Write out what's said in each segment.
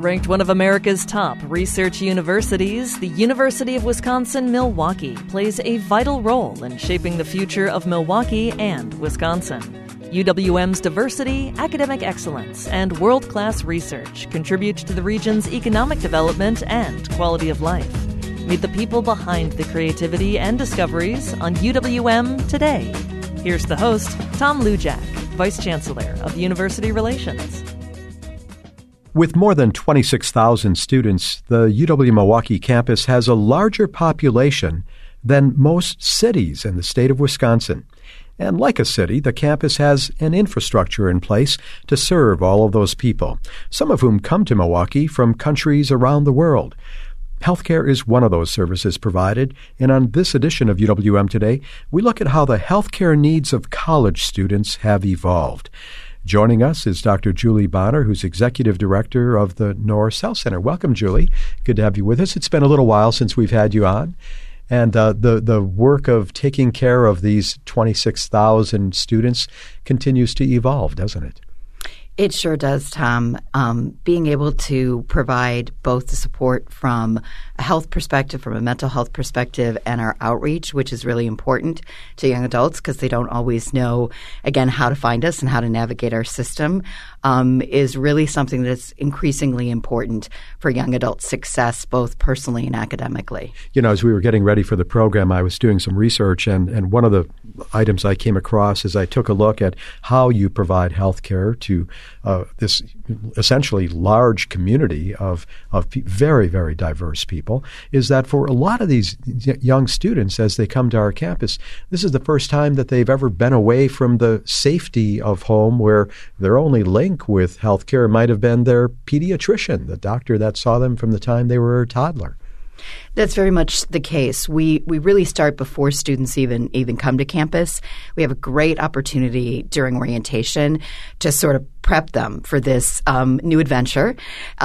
Ranked one of America's top research universities, the University of Wisconsin-Milwaukee plays a vital role in shaping the future of Milwaukee and Wisconsin. UWM's diversity, academic excellence, and world-class research contribute to the region's economic development and quality of life. Meet the people behind the creativity and discoveries on UWM Today. Here's the host, Tom Lujack, Vice Chancellor of University Relations. With more than 26,000 students, the UW-Milwaukee campus has a larger population than most cities in the state of Wisconsin. And like a city, the campus has an infrastructure in place to serve all of those people, some of whom come to Milwaukee from countries around the world. Healthcare is one of those services provided, and on this edition of UWM Today, we look at how the healthcare needs of college students have evolved. Joining us is Dr. Julie Bonner, who's Executive Director of the Norris Health Center. Welcome, Julie. Good to have you with us. It's been a little while since we've had you on. And the work of taking care of these 26,000 students continues to evolve, doesn't it? It sure does, Tom. Being able to provide both the support from a health perspective, from a mental health perspective, and our outreach, which is really important to young adults because they don't always know, again, how to find us and how to navigate our system, is really something that's increasingly important for young adult success, both personally and academically. You know, as we were getting ready for the program, I was doing some research, and one of the items I came across as I took a look at how you provide health care to this essentially large community of very, very diverse people, is that for a lot of these young students, as they come to our campus, this is the first time that they've ever been away from the safety of home, where their only link with health care might have been their pediatrician, the doctor that saw them from the time they were a toddler. That's very much the case. We really start before students even come to campus. We have a great opportunity during orientation to sort of prep them for this new adventure.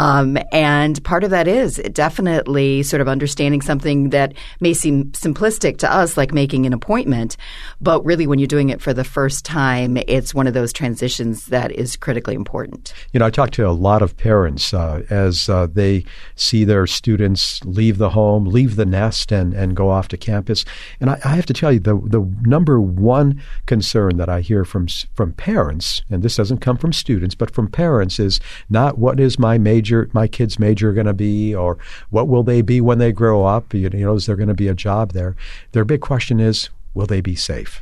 And part of that is definitely sort of understanding something that may seem simplistic to us, like making an appointment. But really, when you're doing it for the first time, it's one of those transitions that is critically important. You know, I talk to a lot of parents as they see their students leave the home, leave the nest, and go off to campus. And I have to tell you, the number one concern that I hear from parents, and this doesn't come from students, but from parents, is not what is my kid's major going to be, or what will they be when they grow up? You know, is there going to be a job there? Their big question is, will they be safe?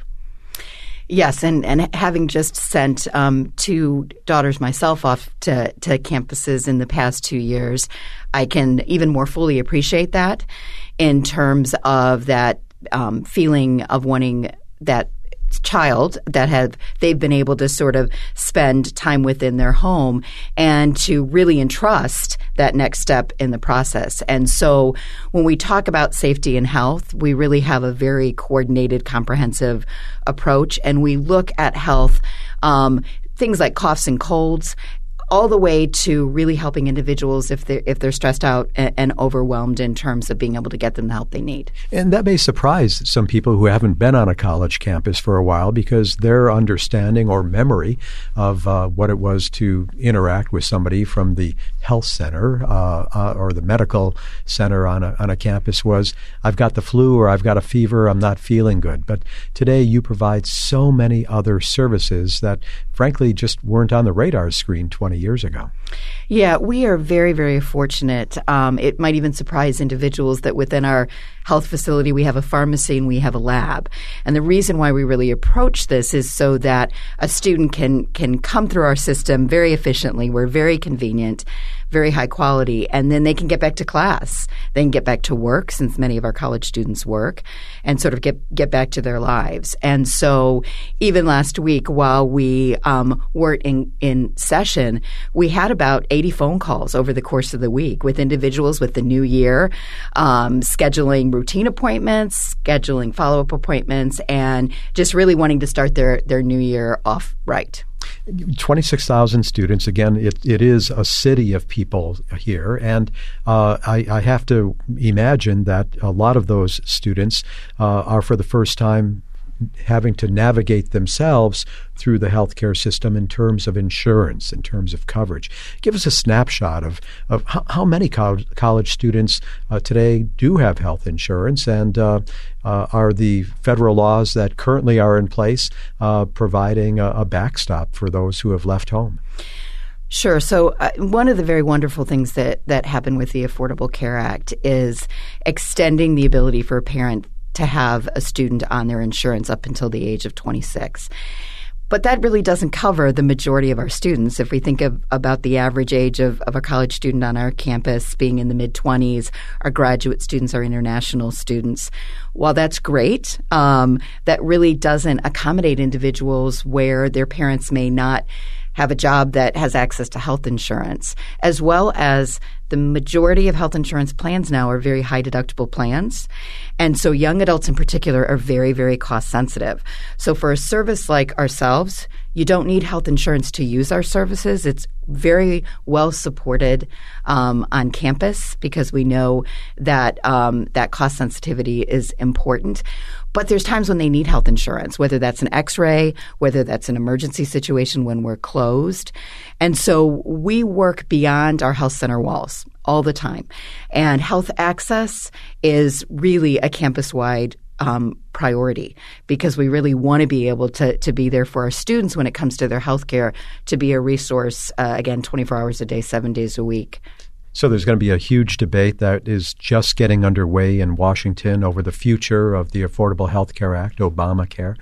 Yes, and having just sent two daughters myself off to campuses in the past 2 years, I can even more fully appreciate that in terms of that feeling of wanting that child that they've been able to sort of spend time within their home and to really entrust that next step in the process. And so when we talk about safety and health, we really have a very coordinated, comprehensive approach, and we look at health, things like coughs and colds, all the way to really helping individuals if they're stressed out and overwhelmed in terms of being able to get them the help they need. And that may surprise some people who haven't been on a college campus for a while, because their understanding or memory of what it was to interact with somebody from the health center or the medical center on a campus was, I've got the flu or I've got a fever, I'm not feeling good. But today you provide so many other services that frankly just weren't on the radar screen 20 years ago. Yeah, we are very, very fortunate. It might even surprise individuals that within our health facility we have a pharmacy and we have a lab. And the reason why we really approach this is so that a student can come through our system very efficiently. We're very convenient, very high quality, and then they can get back to class. They can get back to work, since many of our college students work, and sort of get back to their lives. And so even last week, while we weren't in session, we had about 80 phone calls over the course of the week with individuals with the new year, scheduling routine appointments, scheduling follow-up appointments, and just really wanting to start their new year off right. 26,000 students. Again, it is a city of people here, and I have to imagine that a lot of those students are for the first time having to navigate themselves through the healthcare system in terms of insurance, in terms of coverage. Give us a snapshot of how many college students today do have health insurance, and are the federal laws that currently are in place providing a backstop for those who have left home? Sure. So one of the very wonderful things that happened with the Affordable Care Act is extending the ability for a parent to have a student on their insurance up until the age of 26. But that really doesn't cover the majority of our students. If we think about the average age of a college student on our campus being in the mid-20s, our graduate students are international students. While that's great, that really doesn't accommodate individuals where their parents may not have a job that has access to health insurance, as well as the majority of health insurance plans now are very high deductible plans. And so young adults in particular are very, very cost sensitive. So for a service like ourselves, you don't need health insurance to use our services. It's very well supported on campus because we know that that cost sensitivity is important. But there's times when they need health insurance, whether that's an X-ray, whether that's an emergency situation when we're closed. And so we work beyond our health center walls all the time. And health access is really a campus-wide priority because we really want to be able to be there for our students when it comes to their health care, to be a resource, again, 24 hours a day, 7 days a week. So there's going to be a huge debate that is just getting underway in Washington over the future of the Affordable Health Care Act, Obamacare.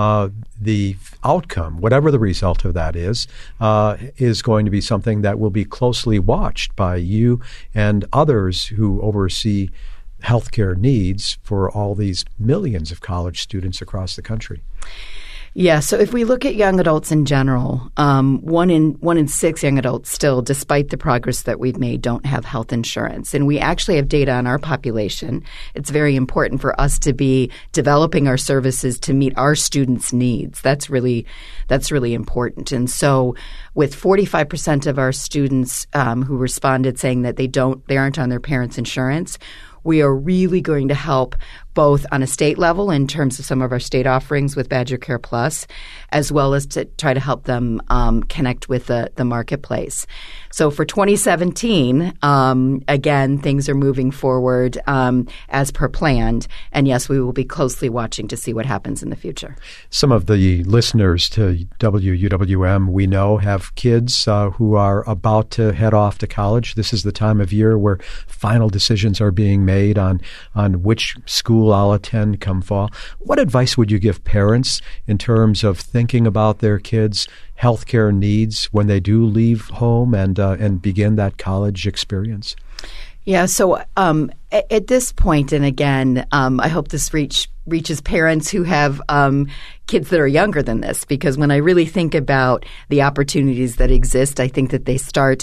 The outcome, whatever the result of that is going to be something that will be closely watched by you and others who oversee healthcare needs for all these millions of college students across the country. Yeah, so if we look at young adults in general, 1 in 6 young adults still, despite the progress that we've made, don't have health insurance. And we actually have data on our population. It's very important for us to be developing our services to meet our students' needs. That's really important. And so with 45% of our students who responded saying that they aren't on their parents' insurance, we are really going to help both on a state level in terms of some of our state offerings with Badger Care Plus, as well as to try to help them connect with the marketplace. So for 2017, again, things are moving forward as per planned. And yes, we will be closely watching to see what happens in the future. Some of the listeners to WUWM we know have kids who are about to head off to college. This is the time of year where final decisions are being made on which school I'll attend come fall. What advice would you give parents in terms of thinking about their kids' healthcare needs when they do leave home and begin that college experience? Yeah, so at this point, and again, I hope this reaches parents who have kids that are younger than this, because when I really think about the opportunities that exist, I think that they start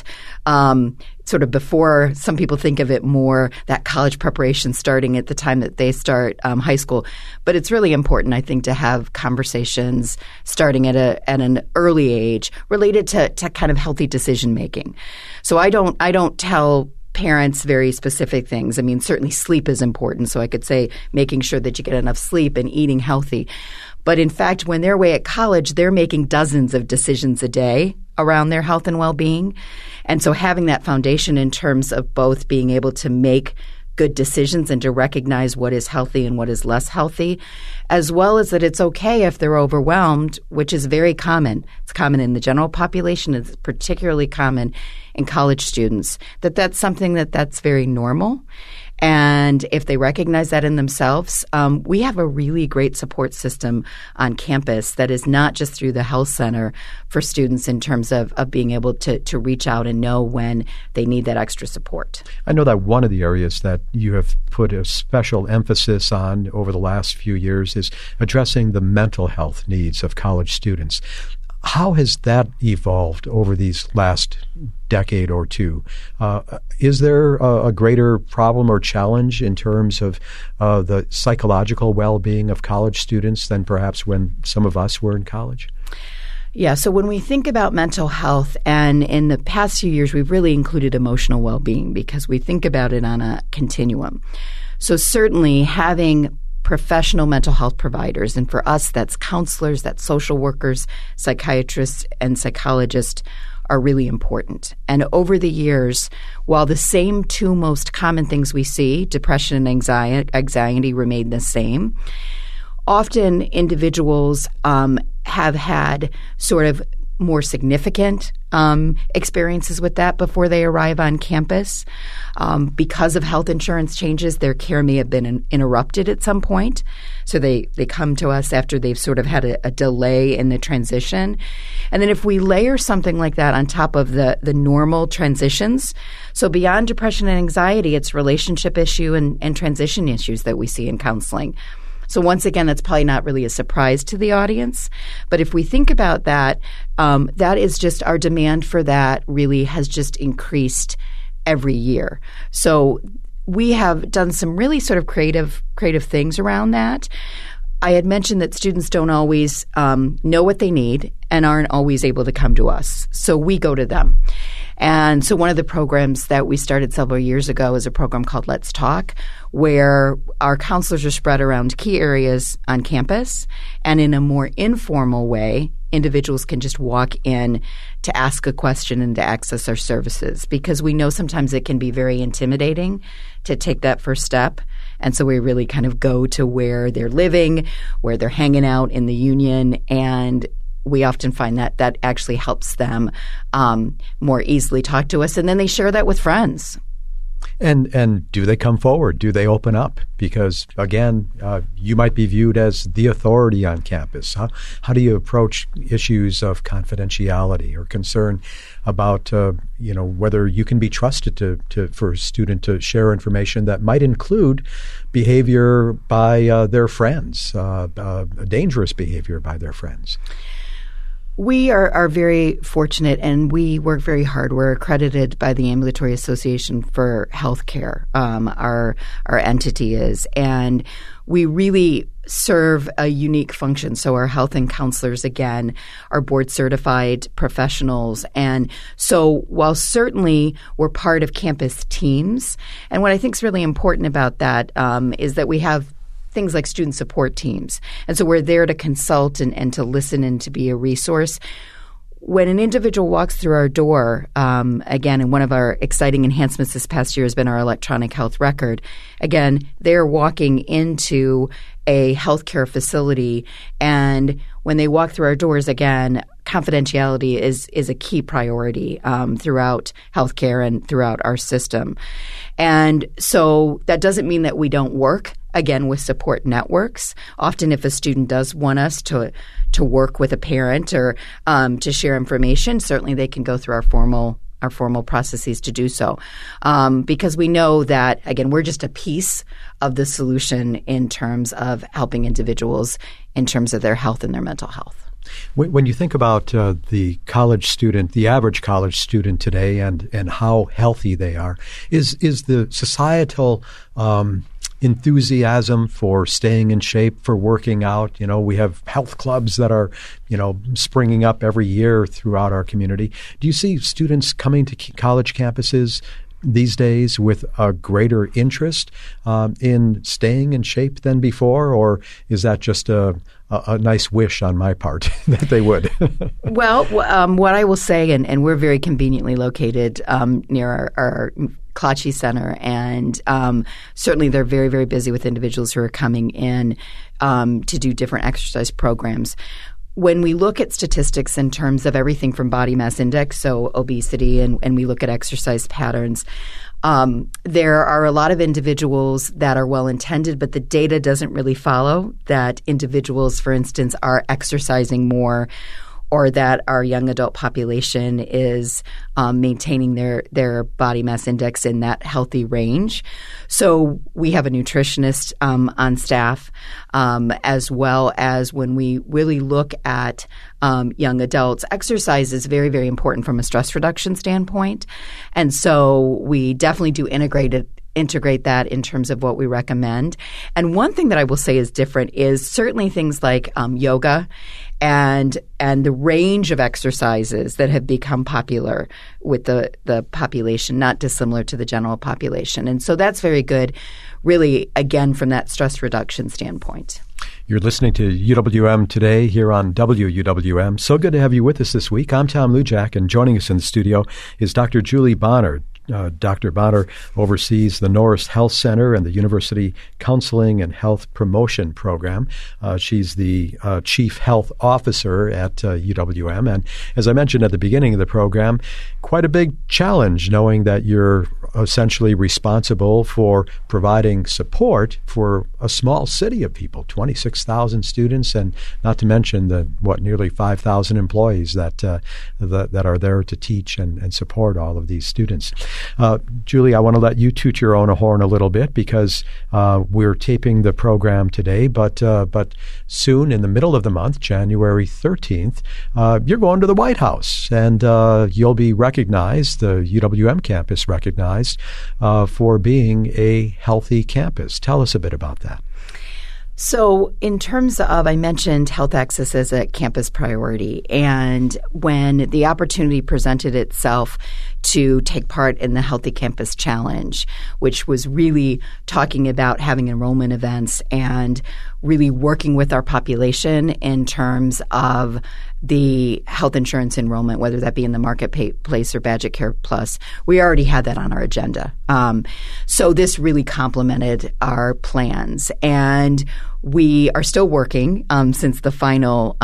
sort of before some people think of it more, that college preparation starting at the time that they start high school. But it's really important, I think, to have conversations starting at an early age related to kind of healthy decision making. So I don't tell parents very specific things. I mean, certainly sleep is important. So I could say making sure that you get enough sleep and eating healthy. But in fact, when they're away at college, they're making dozens of decisions a day around their health and well-being. And so having that foundation in terms of both being able to make good decisions and to recognize what is healthy and what is less healthy, as well as that it's okay if they're overwhelmed, which is very common. It's common in the general population. It's particularly common in college students, that's something that's very normal. And if they recognize that in themselves, we have a really great support system on campus that is not just through the health center for students in terms of being able to reach out and know when they need that extra support. I know that one of the areas that you have put a special emphasis on over the last few years is addressing the mental health needs of college students. How has that evolved over these last decade or two? Is there a greater problem or challenge in terms of the psychological well-being of college students than perhaps when some of us were in college? Yeah, so when we think about mental health, and in the past few years, we've really included emotional well-being because we think about it on a continuum. So certainly having professional mental health providers. And for us, that's counselors, that's social workers, psychiatrists, and psychologists are really important. And over the years, while the same two most common things we see, depression and anxiety remain the same, often individuals have had sort of more significant experiences with that before they arrive on campus. Because of health insurance changes, their care may have been interrupted at some point. So they come to us after they've sort of had a delay in the transition. And then if we layer something like that on top of the normal transitions, so beyond depression and anxiety, it's relationship issue and transition issues that we see in counseling. So once again, that's probably not really a surprise to the audience. But if we think about that, that is just our demand for that really has just increased every year. So we have done some really sort of creative things around that. I had mentioned that students don't always know what they need and aren't always able to come to us. So we go to them. And so one of the programs that we started several years ago is a program called Let's Talk, where our counselors are spread around key areas on campus. And in a more informal way, individuals can just walk in to ask a question and to access our services, because we know sometimes it can be very intimidating to take that first step. And so we really kind of go to where they're living, where they're hanging out in the union, and we often find that that actually helps them more easily talk to us. And then they share that with friends. And do they come forward? Do they open up? Because, again, you might be viewed as the authority on campus. How do you approach issues of confidentiality or concern about, whether you can be trusted for a student to share information that might include behavior by their friends, dangerous behavior by their friends? We are very fortunate, and we work very hard. We're accredited by the Ambulatory Association for Healthcare, our entity is, and we really serve a unique function. So our health and counselors, again, are board-certified professionals. And so while certainly we're part of campus teams, and what I think is really important about that is that we have things like student support teams. And so we're there to consult and to listen and to be a resource. When an individual walks through our door, again, and one of our exciting enhancements this past year has been our electronic health record. Again, they're walking into a healthcare facility, and when they walk through our doors, again, confidentiality is a key priority throughout healthcare and throughout our system. And so that doesn't mean that we don't work, again, with support networks. Often if a student does want us to work with a parent or to share information, certainly they can go through our formal processes to do so. Because we know that, again, we're just a piece of the solution in terms of helping individuals in terms of their health and their mental health. When you think about the college student, the average college student today, and how healthy they are, is the societal enthusiasm for staying in shape, for working out? We have health clubs that are, springing up every year throughout our community. Do you see students coming to college campuses these days with a greater interest in staying in shape than before, or is that just a nice wish on my part that they would? Well, what I will say, and we're very conveniently located near our Klatsche Center, and certainly they're very, very busy with individuals who are coming in to do different exercise programs. When we look at statistics in terms of everything from body mass index, so obesity, and we look at exercise patterns, there are a lot of individuals that are well-intended, but the data doesn't really follow that individuals, for instance, are exercising more, or that our young adult population is maintaining their body mass index in that healthy range. So we have a nutritionist on staff, as well as when we really look at young adults, exercise is very, very important from a stress reduction standpoint. And so we definitely do integrate it integrate that in terms of what we recommend. And one thing that I will say is different is certainly things like yoga and the range of exercises that have become popular with the population, not dissimilar to the general population. And so that's very good, really, again, from that stress reduction standpoint. You're listening to UWM Today here on WUWM. So good to have you with us this week. I'm Tom Lujack, and joining us in the studio is Dr. Julie Bonner. Dr. Bonner oversees the Norris Health Center and the University Counseling and Health Promotion Program. She's the Chief Health Officer at UWM. And as I mentioned at the beginning of the program, quite a big challenge knowing that you're essentially responsible for providing support for a small city of people, 26,000 students, and not to mention the nearly 5,000 employees that are there to teach and support all of these students. Julie, I want to let you toot your own horn a little bit because we're taping the program today, but soon in the middle of the month, January 13th, you're going to the White House, and you'll be recognized, the UWM campus recognized, for being a healthy campus. Tell us a bit about that. So in terms of, I mentioned health access as a campus priority, and when the opportunity presented itself to take part in the Healthy Campus Challenge, which was really talking about having enrollment events and really working with our population in terms of the health insurance enrollment, whether that be in the Marketplace or Badgett Care Plus, we already had that on our agenda. So this really complemented our plans. And we are still working since the final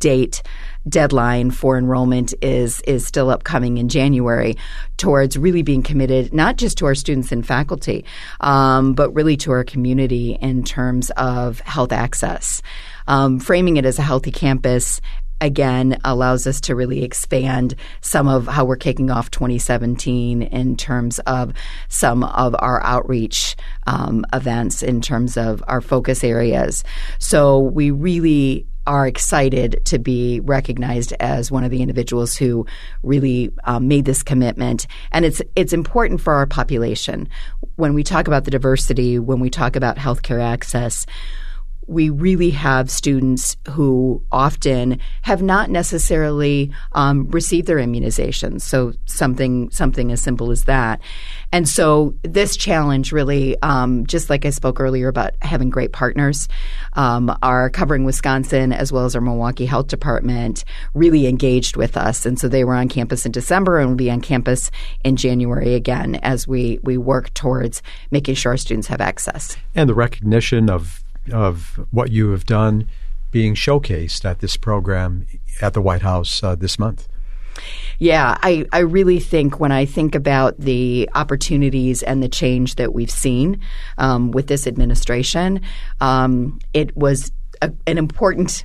deadline for enrollment is still upcoming in January towards really being committed not just to our students and faculty, but really to our community in terms of health access. Framing it as a healthy campus again allows us to really expand some of how we're kicking off 2017 in terms of some of our outreach events in terms of our focus areas. So we really are excited to be recognized as one of the individuals who really made this commitment. And it's important for our population. When we talk about the diversity, when we talk about healthcare access, we really have students who often have not necessarily received their immunizations. So something as simple as that. And so this challenge really, just like I spoke earlier about having great partners, our Covering Wisconsin as well as our Milwaukee Health Department really engaged with us. And so they were on campus in December and will be on campus in January again as we work towards making sure our students have access. And the recognition of what you have done being showcased at this program at the White House this month. Yeah, I really think when I think about the opportunities and the change that we've seen with this administration, it was an important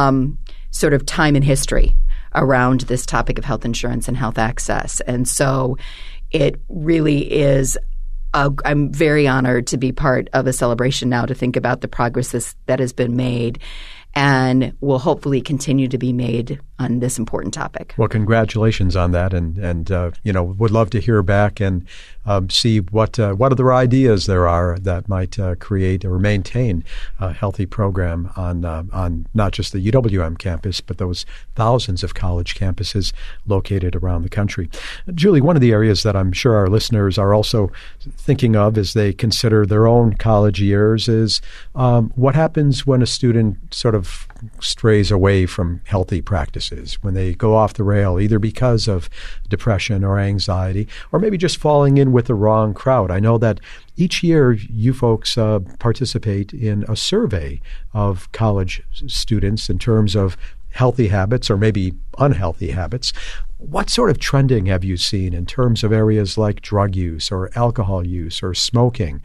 sort of time in history around this topic of health insurance and health access. And so it really is I'm very honored to be part of a celebration now to think about the progress that has been made and will hopefully continue to be made on this important topic. Well, congratulations on that, and would love to hear back and see what other ideas there are that might create or maintain a healthy program on not just the UWM campus, but those thousands of college campuses located around the country. Julie, one of the areas that I'm sure our listeners are also thinking of as they consider their own college years is what happens when a student sort of strays away from healthy practices, when they go off the rail, either because of depression or anxiety, or maybe just falling in with the wrong crowd. I know that each year you folks participate in a survey of college students in terms of healthy habits or maybe unhealthy habits. What sort of trending have you seen in terms of areas like drug use or alcohol use or smoking?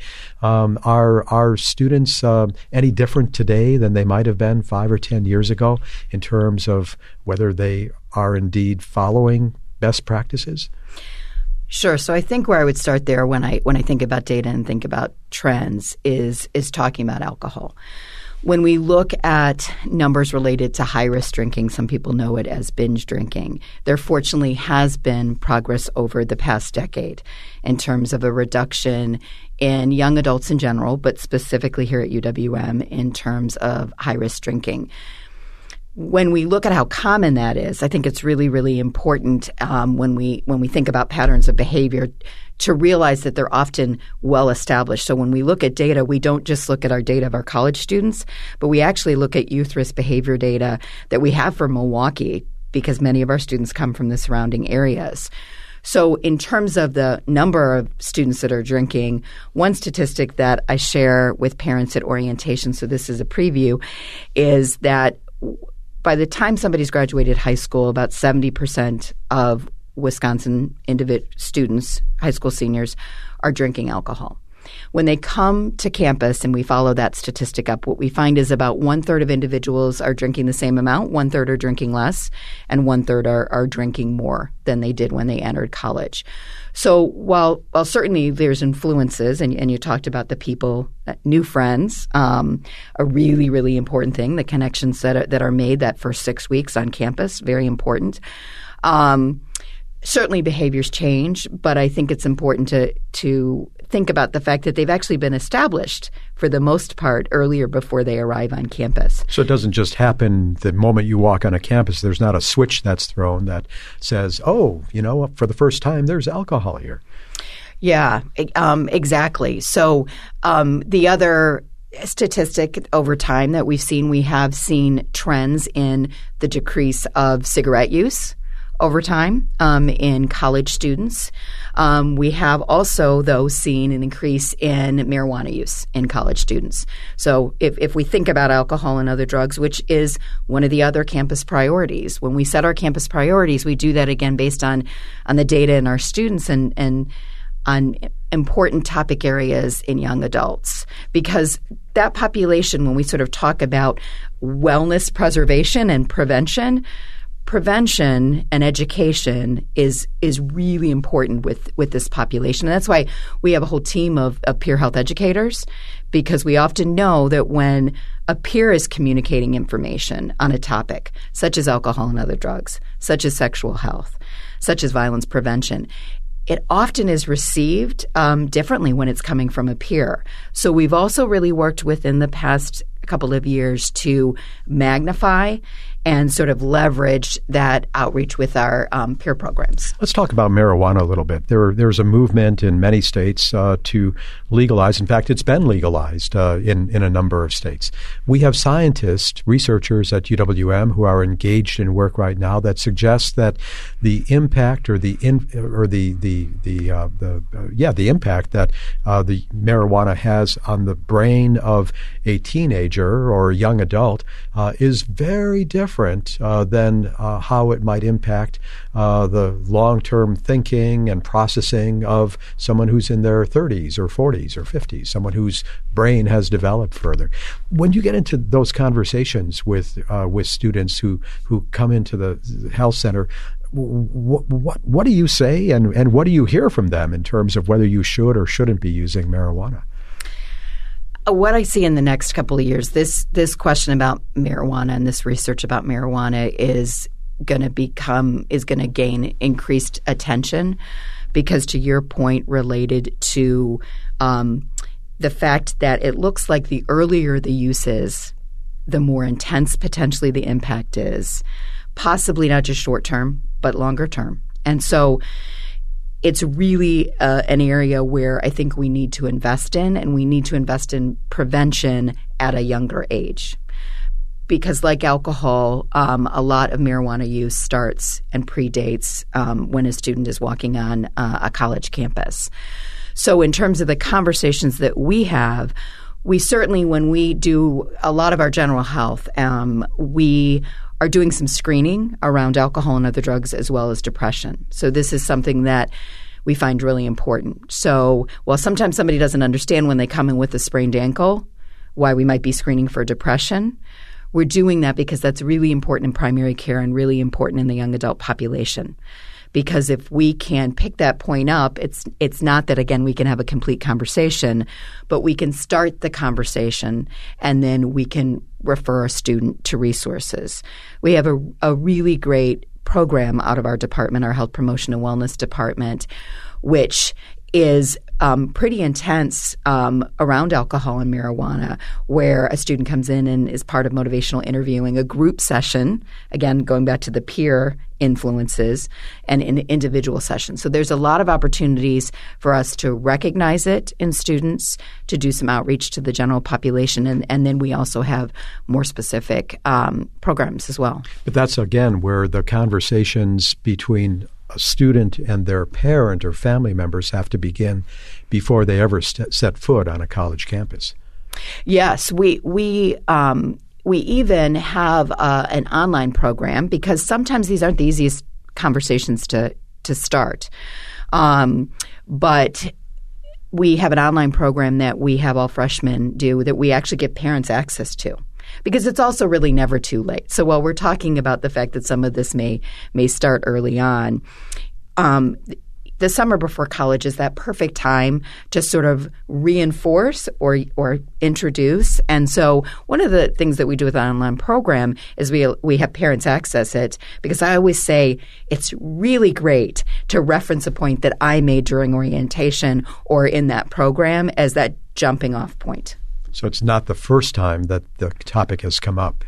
Are students any different today than they might have been 5 or 10 years ago in terms of whether they are indeed following best practices? Sure. So I think where I would start there when I think about data and think about trends is talking about alcohol. When we look at numbers related to high-risk drinking, some people know it as binge drinking. There fortunately has been progress over the past decade in terms of a reduction in young adults in general, but specifically here at UWM in terms of high-risk drinking. When we look at how common that is, I think it's really, really important when we think about patterns of behavior to realize that they're often well established. So when we look at data, we don't just look at our data of our college students, but we actually look at youth risk behavior data that we have for Milwaukee because many of our students come from the surrounding areas. So in terms of the number of students that are drinking, one statistic that I share with parents at orientation, so this is a preview, is that by the time somebody's graduated high school, about 70% of Wisconsin students, high school seniors, are drinking alcohol. When they come to campus and we follow that statistic up, what we find is about 1/3 of individuals are drinking the same amount, 1/3 are drinking less, and 1/3 are drinking more than they did when they entered college. So while certainly there's influences, and you talked about the people, new friends, a really, really important thing, the connections that are made that first 6 weeks on campus, very important. Certainly behaviors change, but I think it's important to think about the fact that they've actually been established for the most part earlier before they arrive on campus. So it doesn't just happen the moment you walk on a campus. There's not a switch that's thrown that says, oh, for the first time there's alcohol here. Yeah, exactly. So the other statistic over time that we have seen trends in the decrease of cigarette use over time in college students. We have also, though, seen an increase in marijuana use in college students. So if we think about alcohol and other drugs, which is one of the other campus priorities, when we set our campus priorities, we do that again based on the data in our students and on important topic areas in young adults. Because that population, when we sort of talk about wellness preservation and prevention and education is really important with this population. And that's why we have a whole team of peer health educators, because we often know that when a peer is communicating information on a topic, such as alcohol and other drugs, such as sexual health, such as violence prevention, it often is received differently when it's coming from a peer. So we've also really worked within the past couple of years to magnify and sort of leverage that outreach with our peer programs. Let's talk about marijuana a little bit. There's a movement in many states to legalize. In fact, it's been legalized in a number of states. We have scientists, researchers at UWM who are engaged in work right now that suggests that the impact or the impact that the marijuana has on the brain of a teenager or a young adult is very different than how it might impact the long-term thinking and processing of someone who's in their 30s or 40s or 50s, someone whose brain has developed further. When you get into those conversations with students who come into the health center, what do you say and what do you hear from them in terms of whether you should or shouldn't be using marijuana? What I see in the next couple of years, this question about marijuana and this research about marijuana is going to gain increased attention because, to your point, related to the fact that it looks like the earlier the use is, the more intense potentially the impact is, possibly not just short term, but longer term. And so it's really an area where I think we need to invest in, and we need to invest in prevention at a younger age. Because like alcohol, a lot of marijuana use starts and predates when a student is walking on a college campus. So in terms of the conversations that we have, we certainly, when we do a lot of our general health, we are doing some screening around alcohol and other drugs as well as depression. So this is something that we find really important. So while sometimes somebody doesn't understand when they come in with a sprained ankle why we might be screening for depression, we're doing that because that's really important in primary care and really important in the young adult population. because if we can pick that point up, it's not that, again, we can have a complete conversation, but we can start the conversation and then we can refer a student to resources. We have a really great program out of our department, our Health Promotion and Wellness Department, which is pretty intense around alcohol and marijuana, where a student comes in and is part of motivational interviewing, a group session, again, going back to the peer influences, and an individual session. So there's a lot of opportunities for us to recognize it in students, to do some outreach to the general population, and then we also have more specific programs as well. But that's, again, where the conversations between a student and their parent or family members have to begin before they ever set foot on a college campus. Yes, we even have an online program, because sometimes these aren't the easiest conversations to start. But we have an online program that we have all freshmen do that we actually give parents access to, because it's also really never too late. So while we're talking about the fact that some of this may start early on, the summer before college is that perfect time to sort of reinforce or introduce. And so one of the things that we do with the online program is we have parents access it, because I always say it's really great to reference a point that I made during orientation or in that program as that jumping off point. So it's not the first time that the topic has come up.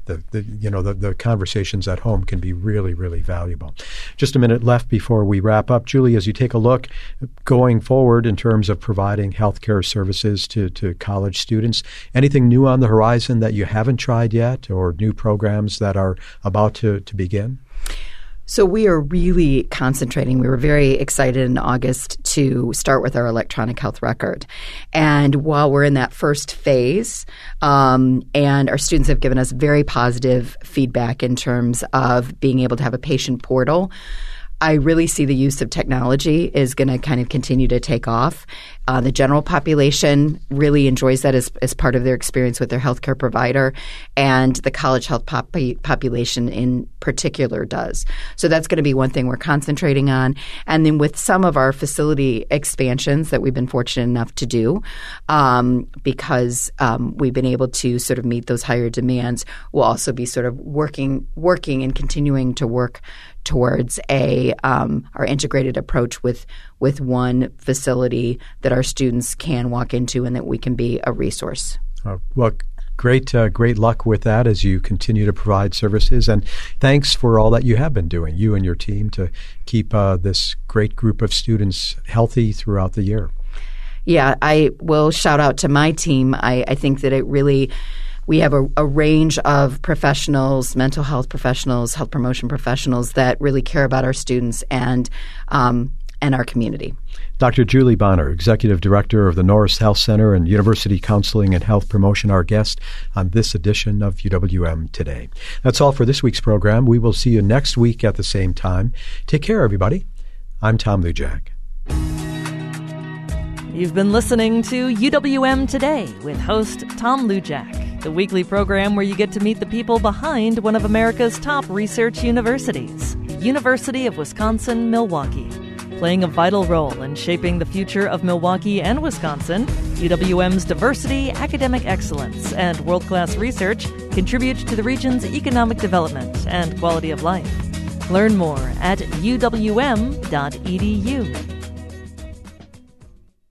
The conversations at home can be really, really valuable. Just a minute left before we wrap up. Julie, as you take a look going forward in terms of providing healthcare services to college students, anything new on the horizon that you haven't tried yet, or new programs that are about to begin? So we are really concentrating. We were very excited in August to start with our electronic health record. And while we're in that first phase, and our students have given us very positive feedback in terms of being able to have a patient portal, I really see the use of technology is going to kind of continue to take off. The general population really enjoys that as part of their experience with their healthcare provider, and the college health population in particular does. So that's going to be one thing we're concentrating on. And then with some of our facility expansions that we've been fortunate enough to do, because we've been able to sort of meet those higher demands, we'll also be sort of working and continuing to work towards our integrated approach with one facility that our students can walk into and that we can be a resource. Well, great luck with that as you continue to provide services, and thanks for all that you have been doing, you and your team, to keep this great group of students healthy throughout the year. Yeah, I will shout out to my team. I think that we have a range of professionals, mental health professionals, health promotion professionals that really care about our students and our community. Dr. Julie Bonner, Executive Director of the Norris Health Center and University Counseling and Health Promotion, our guest on this edition of UWM Today. That's all for this week's program. We will see you next week at the same time. Take care, everybody. I'm Tom Lujack. You've been listening to UWM Today with host Tom Lujack, the weekly program where you get to meet the people behind one of America's top research universities, the University of Wisconsin-Milwaukee. Playing a vital role in shaping the future of Milwaukee and Wisconsin, UWM's diversity, academic excellence, and world-class research contribute to the region's economic development and quality of life. Learn more at uwm.edu.